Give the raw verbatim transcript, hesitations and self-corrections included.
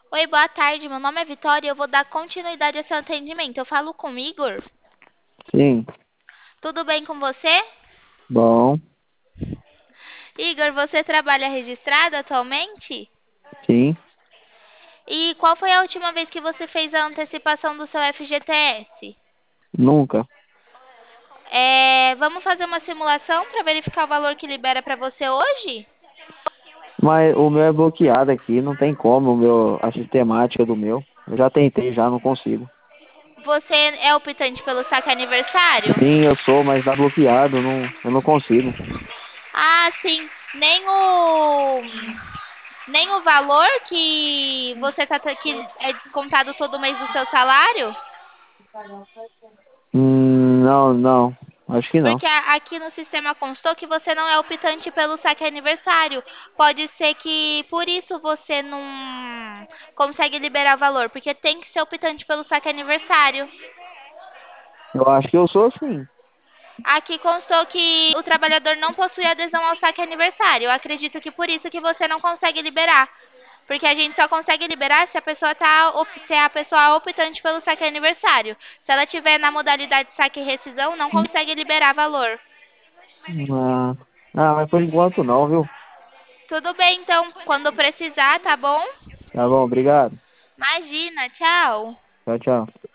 Oi, boa tarde. Meu nome é Vitória e eu vou dar continuidade ao seu atendimento. Eu falo com o Igor. Sim, Tudo bem com você? bom, Igor, você trabalha registrado atualmente? sim, E qual foi a última vez que você fez a antecipação do seu F G T S? nunca. É, vamos fazer uma simulação para verificar o valor que libera para você hoje? Mas o meu é bloqueado aqui, não tem como, o meu, a sistemática do meu. Eu já tentei, já não consigo. Você é optante pelo saque aniversário? Sim, eu sou, mas tá bloqueado, não, eu não consigo. Ah, sim. Nem o nem o valor que você tá que é descontado todo mês do seu salário? Hum, não, não, acho que não. Porque a- aqui no sistema constou que você não é optante pelo saque aniversário. Pode ser que por isso você não consegue liberar valor, porque tem que ser optante pelo saque aniversário. Eu acho que eu sou sim. Aqui constou que o trabalhador não possui adesão ao saque aniversário. Eu acredito que por isso que você não consegue liberar. Porque a gente só consegue liberar se a pessoa tá, op- se é a pessoa optante pelo saque aniversário. Se ela tiver na modalidade saque e rescisão, não consegue liberar valor. Ah, ah, mas por enquanto não, viu? Tudo bem, então, quando precisar, tá bom? Tá bom, obrigado. Imagina, tchau. Tchau, tchau.